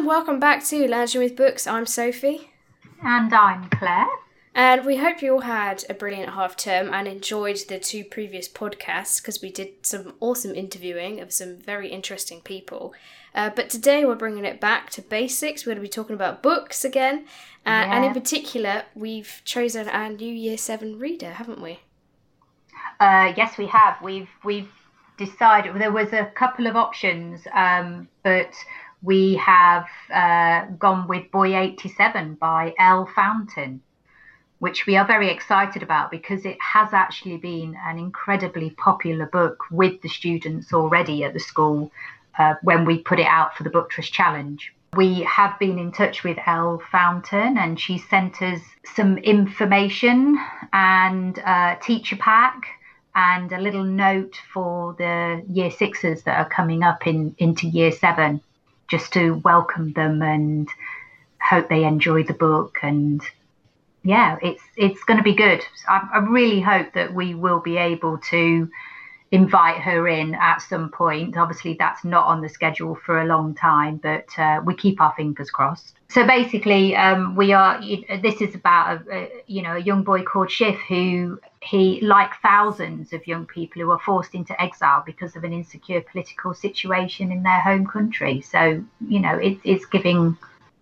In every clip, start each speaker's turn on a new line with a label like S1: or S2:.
S1: welcome back to Learning with Books. I'm Sophie.
S2: And I'm Claire.
S1: And we hope you all had a brilliant half term and enjoyed the 2 previous podcasts because we did some awesome interviewing of some very interesting people. But today we're bringing it back to basics. We're going to be talking about books again. And in particular, we've chosen our new Year 7 reader, haven't we?
S2: Yes, we have. We've decided there was a couple of options, but we have gone with Boy 87 by Elle Fountain, which we are very excited about because it has actually been an incredibly popular book with the students already at the school when we put it out for the Book Trust Challenge. We have been in touch with Elle Fountain and she sent us some information and a teacher pack and a little note for the Year 6s that are coming up into Year 7, just to welcome them and hope they enjoy the book. And yeah, it's going to be good. I really hope that we will be able to invite her in at some point. Obviously, that's not on the schedule for a long time, but we keep our fingers crossed. So basically, this is about a young boy called Shiv who like thousands of young people who are forced into exile because of an insecure political situation in their home country. So it's giving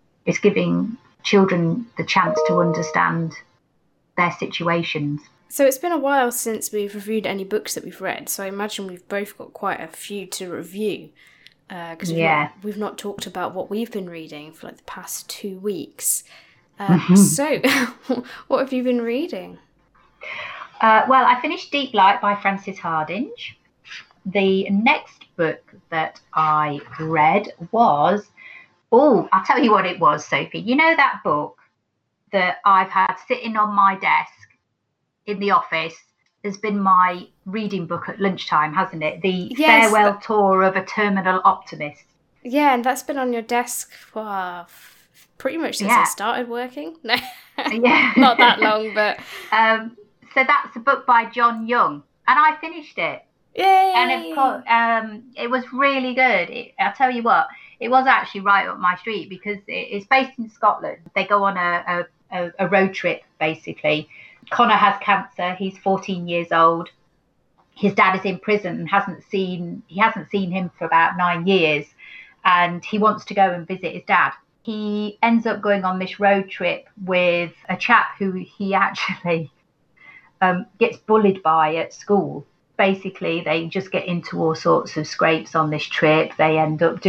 S2: children the chance to understand their situations.
S1: So it's been a while since we've reviewed any books that we've read, so I imagine we've both got quite a few to review. Because we've not talked about what we've been reading for the past 2 weeks. So, what have you been reading?
S2: Well, I finished Deep Light by Frances Hardinge. The next book that I read was... Oh, I'll tell you what it was, Sophie. You know that book that I've had sitting on my desk in the office has been my reading book at lunchtime, hasn't it? The Farewell Tour of a Terminal Optimist.
S1: Yeah, and that's been on your desk for pretty much since I started working. No, not that long, but...
S2: So that's a book by John Young, and I finished it.
S1: Yay!
S2: And it was really good. I'll tell you what, it was actually right up my street because it's based in Scotland. They go on a road trip, basically. Connor has cancer. He's 14 years old. His dad is in prison and hasn't seen him for about 9 years, and he wants to go and visit his dad. He ends up going on this road trip with a chap who he actually gets bullied by at school. Basically, they just get into all sorts of scrapes on this trip. They end up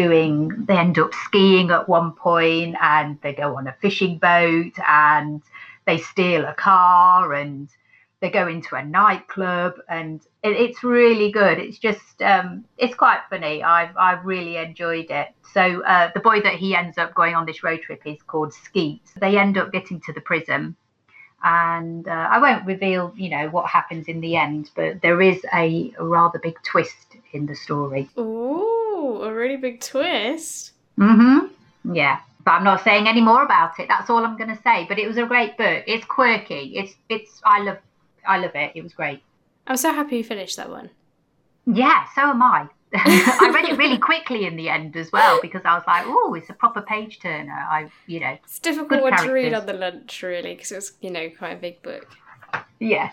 S2: skiing at one point, and they go on a fishing boat, and they steal a car, and they go into a nightclub, and it's really good. It's just it's quite funny. I've really enjoyed it. So the boy that he ends up going on this road trip is called Skeet. They end up getting to the prison. And I won't reveal, what happens in the end, but there is a rather big twist in the story.
S1: Ooh, a really big twist.
S2: Mm-hmm. Yeah, but I'm not saying any more about it. That's all I'm going to say. But it was a great book. It's quirky. It's I love it. It was great.
S1: I'm so happy you finished that one.
S2: Yeah, so am I. I read it really quickly in the end as well because I was like, oh, it's a proper page turner.
S1: It's a difficult one to read on the lunch, really, because it was, quite a big book.
S2: Yeah.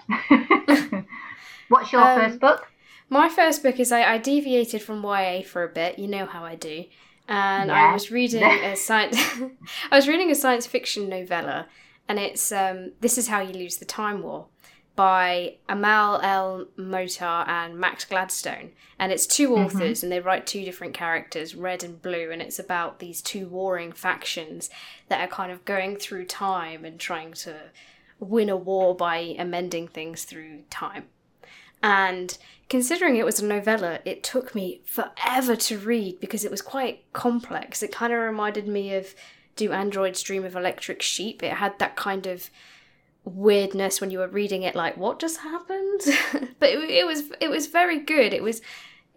S2: What's your first book?
S1: My first book is I deviated from YA for a bit. You know how I do, and I was reading a science. I was reading a science fiction novella, and it's This Is How You Lose the Time War, by Amal El Motar and Max Gladstone. And it's 2 authors, and they write 2 different characters, red and blue, and it's about these 2 warring factions that are kind of going through time and trying to win a war by amending things through time. And considering it was a novella, it took me forever to read because it was quite complex. It kind of reminded me of Do Androids Dream of Electric Sheep? It had that kind of weirdness when you were reading it, like, what just happened? But it was very good. It was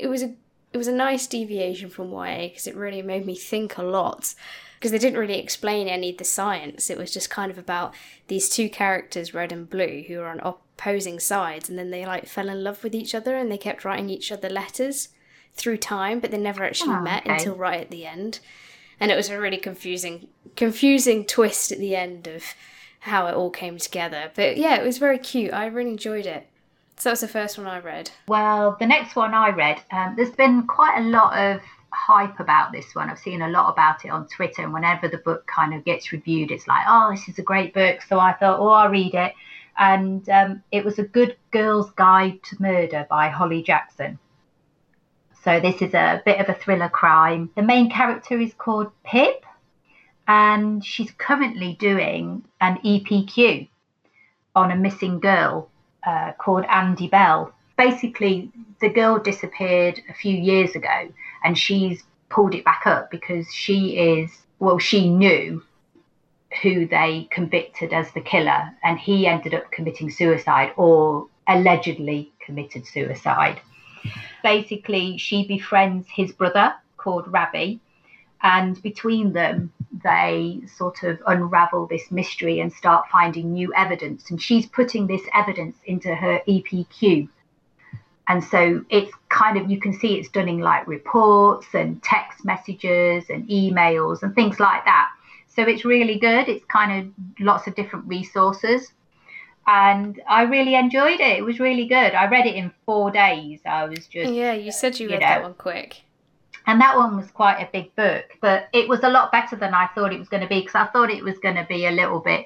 S1: a nice deviation from YA because it really made me think a lot, because they didn't really explain any of the science. It was just kind of about these 2 characters, red and blue, who are on opposing sides, and then they fell in love with each other, and they kept writing each other letters through time, but they never actually met until right at the end. And it was a really confusing twist at the end of how it all came together. But yeah, it was very cute. I really enjoyed it. So that was the first one I read.
S2: Well, the next one I read, there's been quite a lot of hype about this one. I've seen a lot about it on Twitter, and whenever the book kind of gets reviewed, it's like, oh, this is a great book. So I thought, oh, I'll read it. And it was A Good Girl's Guide to Murder by Holly Jackson. So this is a bit of a thriller crime. The main character is called Pip, and she's currently doing an EPQ on a missing girl called Andy Bell. Basically, the girl disappeared a few years ago, and she's pulled it back up because she knew who they convicted as the killer, and he ended up committing suicide, or allegedly committed suicide. Basically, she befriends his brother called Ravi, and between them, they sort of unravel this mystery and start finding new evidence. And she's putting this evidence into her EPQ. And so it's kind of, you can see it's done in like reports and text messages and emails and things like that. So it's really good. It's kind of lots of different resources. And I really enjoyed it. It was really good. I read it in 4 days. I was just...
S1: Yeah, you said you read that one quick.
S2: And that one was quite a big book. But it was a lot better than I thought it was going to be, because I thought it was going to be a little bit,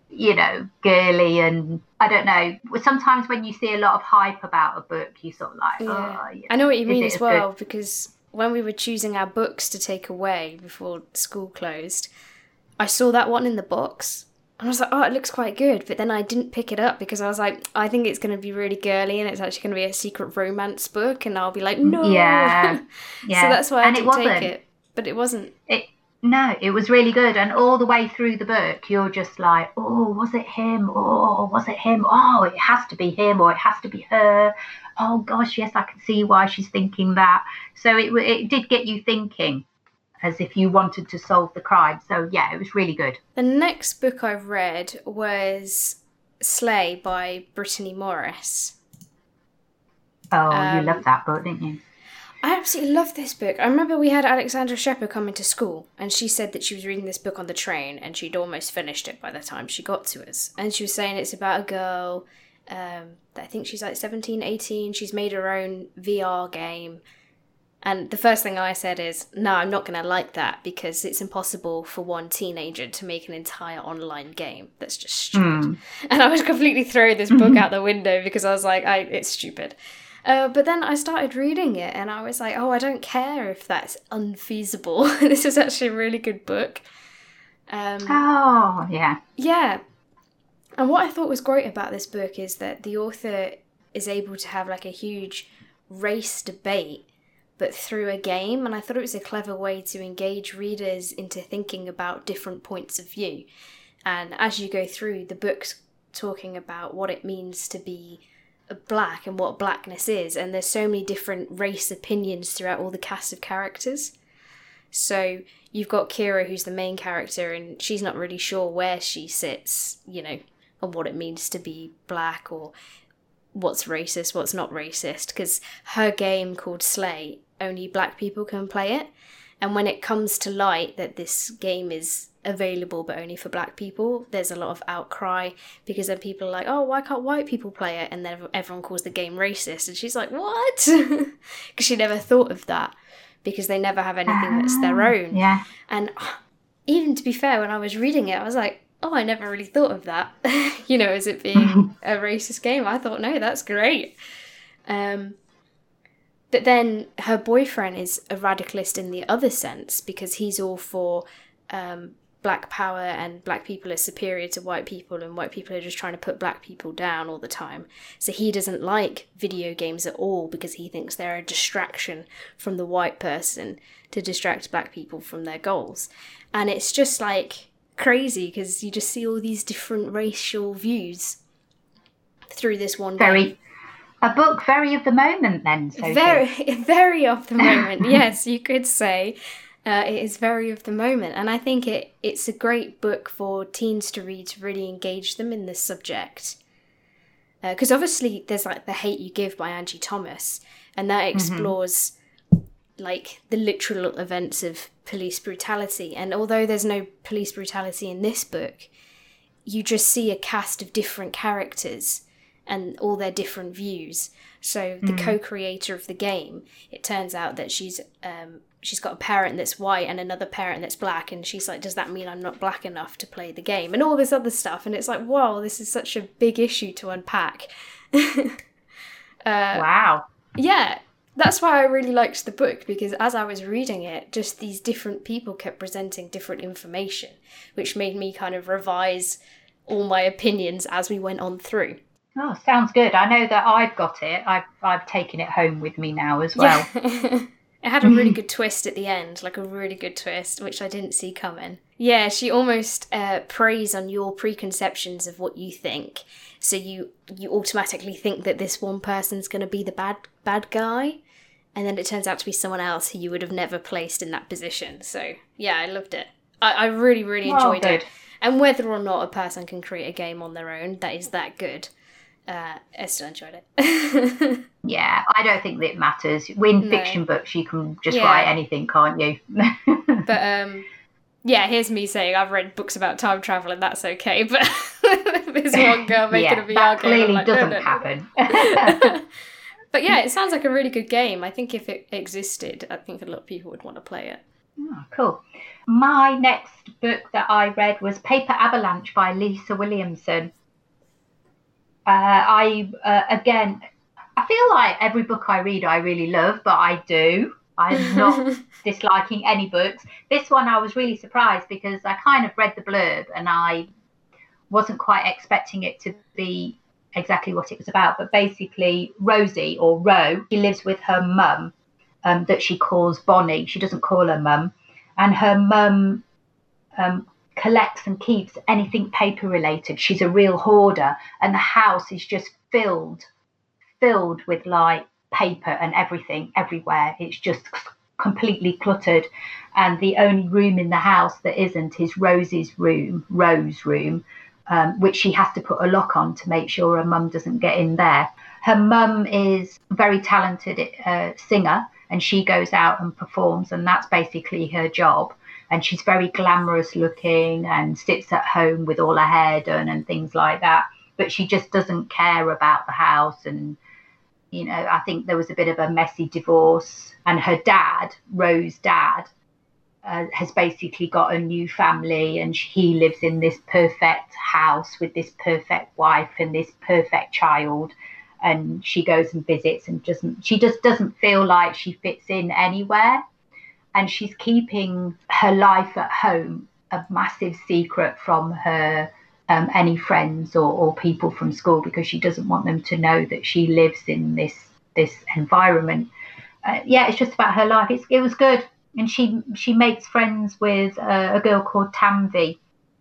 S2: girly, and I don't know. Sometimes when you see a lot of hype about a book, you sort of like,
S1: I know what you mean as well, because when we were choosing our books to take away before school closed, I saw that one in the box, and I was like, oh, it looks quite good. But then I didn't pick it up because I was like, I think it's going to be really girly, and it's actually going to be a secret romance book, and I'll be like, no.
S2: Yeah.
S1: So that's why I didn't take it. But it wasn't.
S2: No, it was really good. And all the way through the book, you're just like, oh, was it him? Oh, was it him? Oh, it has to be him, or it has to be her. Oh, gosh, yes, I can see why she's thinking that. So it did get you thinking, as if you wanted to solve the crime. So, yeah, it was really good.
S1: The next book I read was Slay by Brittany Morris.
S2: Oh, you loved that book, didn't you?
S1: I absolutely love this book. I remember we had Alexandra Shepherd come into school, and she said that she was reading this book on the train, and she'd almost finished it by the time she got to us. And she was saying it's about a girl, I think she's like 17, 18, she's made her own VR game. And the first thing I said is, no, I'm not going to like that, because it's impossible for one teenager to make an entire online game. That's just stupid. And I was completely throwing this book out the window because I was like, it's stupid. But then I started reading it, and I was like, oh, I don't care if that's unfeasible. This is actually a really good book.
S2: Yeah.
S1: Yeah. And what I thought was great about this book is that the author is able to have like a huge race debate, but through a game. And I thought it was a clever way to engage readers into thinking about different points of view. And as you go through, the book's talking about what it means to be black and what blackness is, and there's so many different race opinions throughout all the cast of characters. So you've got Kira, who's the main character, and she's not really sure where she sits, on what it means to be black, or what's racist, what's not racist, because her game called Slay, only black people can play it. And when it comes to light that this game is available but only for black people, there's a lot of outcry, because then people are like, oh, why can't white people play it? And then everyone calls the game racist, and she's like, what? Because she never thought of that, because they never have anything that's their own.
S2: Yeah.
S1: And even to be fair, when I was reading it, I was like, oh, I never really thought of that, as it being a racist game. I thought, no, that's great. But then her boyfriend is a radicalist in the other sense, because he's all for black power, and black people are superior to white people, and white people are just trying to put black people down all the time. So he doesn't like video games at all, because he thinks they're a distraction from the white person to distract black people from their goals. And it's just like crazy, because you just see all these different racial views through this one game.
S2: A book very of the moment then, Sophie.
S1: Very of the moment, yes, you could say. It is very of the moment. And I think it's a great book for teens to read, to really engage them in this subject. Because obviously there's like The Hate U Give by Angie Thomas, and that explores like the literal events of police brutality. And although there's no police brutality in this book, you just see a cast of different characters and all their different views. So the co-creator of the game, it turns out that she's got a parent that's white and another parent that's black, and she's like, does that mean I'm not black enough to play the game? And all this other stuff, and it's like, whoa, this is such a big issue to unpack.
S2: Wow.
S1: Yeah, that's why I really liked the book, because as I was reading it, just these different people kept presenting different information, which made me kind of revise all my opinions as we went on through.
S2: Oh, sounds good. I know that I've got it. I've taken it home with me now as well.
S1: Yeah. It had a really good twist at the end, like a really good twist, which I didn't see coming. Yeah, she almost preys on your preconceptions of what you think. So you automatically think that this one person's going to be the bad guy, and then it turns out to be someone else who you would have never placed in that position. So, yeah, I loved it. I really, really enjoyed it. And whether or not a person can create a game on their own that is that good, I still enjoyed it.
S2: Yeah, I don't think that it matters. In fiction books, you can just write anything, can't you?
S1: But, yeah, here's me saying I've read books about time travel and that's okay, but this one girl making a VR
S2: that
S1: game.
S2: clearly
S1: like,
S2: doesn't happen.
S1: But yeah, it sounds like a really good game. I think if it existed, I think a lot of people would want to play it.
S2: Oh, cool. My next book that I read was Paper Avalanche by Lisa Williamson. Again, I feel like every book I read I really love, but I'm not disliking any books. This one I was really surprised because I kind of read the blurb and I wasn't quite expecting it to be exactly what it was about. But basically, Rosie, or Ro, she lives with her mum that she calls Bonnie. She doesn't call her mum. And her mum collects and keeps anything paper related. She's a real hoarder, and the house is just filled with like paper and everything everywhere. It's just completely cluttered, and the only room in the house that isn't is Rose's room, which she has to put a lock on to make sure her mum doesn't get in there. Her mum is a very talented singer, and she goes out and performs, and that's basically her job. And she's very glamorous looking and sits at home with all her hair done and things like that. But she just doesn't care about the house. And, you know, I think there was a bit of a messy divorce. And her dad, Rose's dad, has basically got a new family, and he lives in this perfect house with this perfect wife and this perfect child. And she goes and visits and she just doesn't feel like she fits in anywhere. And she's keeping her life at home a massive secret from her any friends or people from school, because she doesn't want them to know that she lives in this environment. It's just about her life. It was good. And she makes friends with a girl called Tamvi,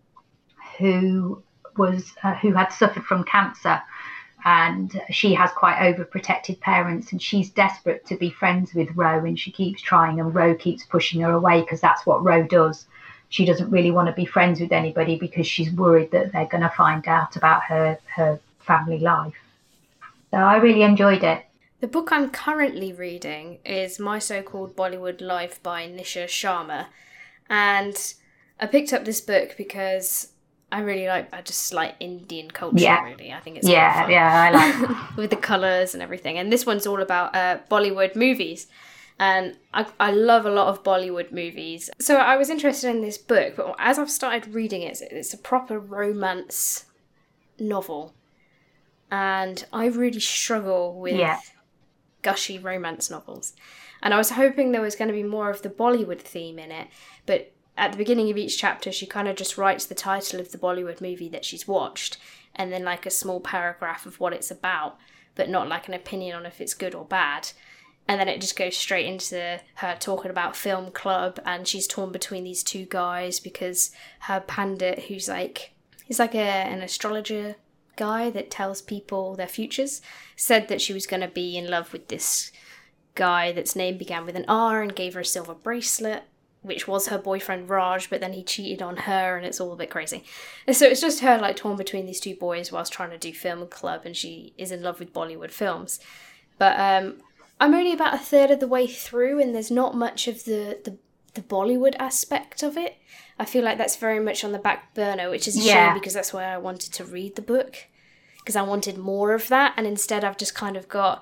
S2: who had suffered from cancer. And she has quite overprotective parents, and she's desperate to be friends with Ro, and she keeps trying, and Ro keeps pushing her away because that's what Ro does. She doesn't really want to be friends with anybody because she's worried that they're going to find out about her family life. So I really enjoyed it.
S1: The book I'm currently reading is My So-Called Bollywood Life by Nisha Sharma. And I picked up this book because I just like Indian culture, really. I think it's fun.
S2: I like it.
S1: With the colours and everything. And this one's all about Bollywood movies. And I love a lot of Bollywood movies. So I was interested in this book, but as I've started reading it, it's a proper romance novel. And I really struggle with gushy romance novels. And I was hoping there was going to be more of the Bollywood theme in it, but at the beginning of each chapter, she kind of just writes the title of the Bollywood movie that she's watched, and then like a small paragraph of what it's about, but not like an opinion on if it's good or bad. And then it just goes straight into her talking about film club, and she's torn between these two guys because her pandit, he's like an astrologer guy that tells people their futures, said that she was going to be in love with this guy that's name began with an R and gave her a silver bracelet, which was her boyfriend Raj, but then he cheated on her, and it's all a bit crazy. And so it's just her like torn between these two boys whilst trying to do film club, and she is in love with Bollywood films. But I'm only about a third of the way through, and there's not much of the Bollywood aspect of it. I feel like that's very much on the back burner, which is a shame because that's why I wanted to read the book, because I wanted more of that, and instead I've just kind of got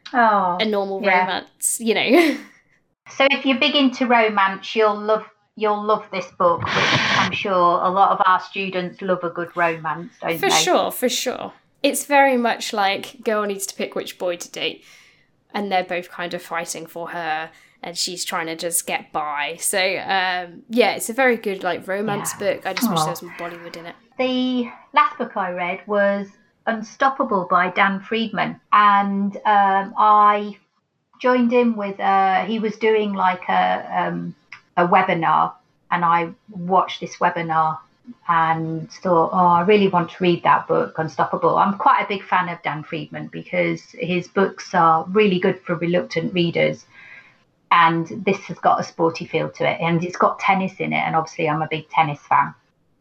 S1: a normal romance, you know.
S2: So if you're big into romance, you'll love this book, which I'm sure a lot of our students love a good romance, don't they?
S1: For sure. It's very much like girl needs to pick which boy to date, and they're both kind of fighting for her, and she's trying to just get by. So, it's a very good, like, romance book. I just wish there was more Bollywood in it.
S2: The last book I read was Unstoppable by Dan Friedman, and I joined in with, he was doing like a webinar, and I watched this webinar and thought, I really want to read that book, Unstoppable. I'm quite a big fan of Dan Friedman because his books are really good for reluctant readers. And this has got a sporty feel to it, and it's got tennis in it. And obviously I'm a big tennis fan.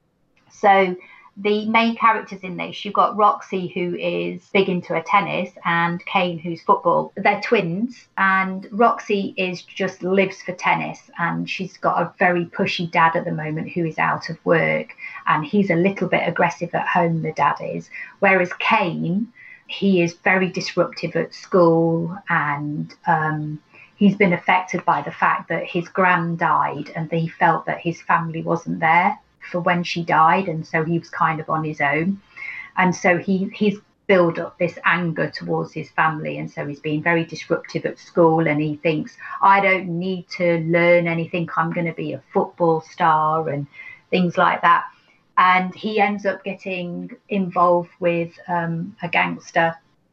S2: So the main characters in this, you've got Roxy, who is big into her tennis, and Kane, who's football. They're twins, and Roxy just lives for tennis, and she's got a very pushy dad at the moment who is out of work, and he's a little bit aggressive at home, the dad is. Whereas Kane, he is very disruptive at school, and he's been affected by the fact that his gran died, and he felt that his family wasn't there for when she died, and so he was kind of on his own, and so he's built up this anger towards his family, and so he's being very disruptive at school, and he thinks, I don't need to learn anything, I'm going to be a football star and things like that. And he ends up getting involved with a gangster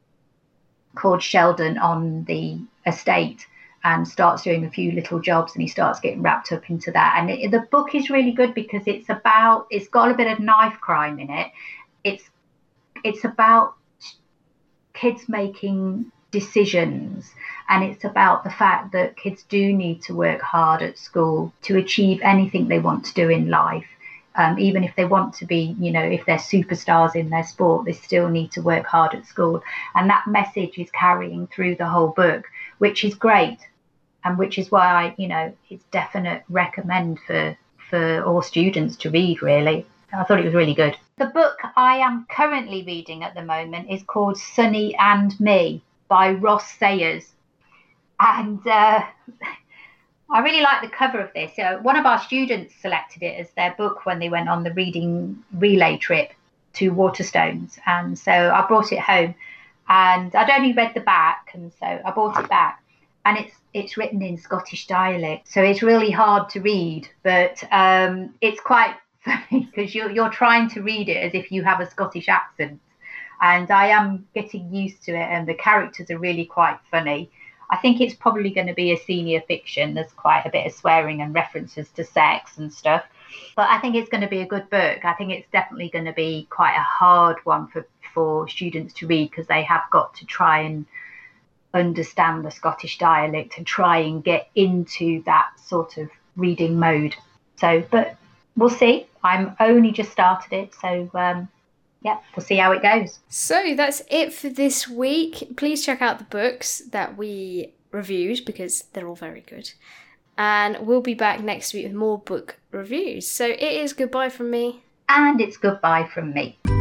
S2: called Sheldon on the estate, and starts doing a few little jobs, and he starts getting wrapped up into that. And the book is really good because it's got a bit of knife crime in it. It's about kids making decisions, and it's about the fact that kids do need to work hard at school to achieve anything they want to do in life. Even if they want to be, if they're superstars in their sport, they still need to work hard at school. And that message is carrying through the whole book, which is great. And which is why it's definite recommend for all students to read, really. I thought it was really good. The book I am currently reading at the moment is called Sunny and Me by Ross Sayers. And I really like the cover of this. One of our students selected it as their book when they went on the reading relay trip to Waterstones. And so I brought it home, and I'd only read the back, and so I brought it back. And it's written in Scottish dialect, so it's really hard to read, but it's quite funny because you're trying to read it as if you have a Scottish accent, and I am getting used to it, and the characters are really quite funny. I think it's probably going to be a senior fiction. There's quite a bit of swearing and references to sex and stuff, but I think it's going to be a good book. I think it's definitely going to be quite a hard one for students to read, because they have got to try and understand the Scottish dialect and try and get into that sort of reading mode. So, but we'll see. I'm only just started it, so we'll see how it goes.
S1: So that's it for this week. Please check out the books that we reviewed, because they're all very good. And we'll be back next week with more book reviews. So it is goodbye from me.
S2: And it's goodbye from me.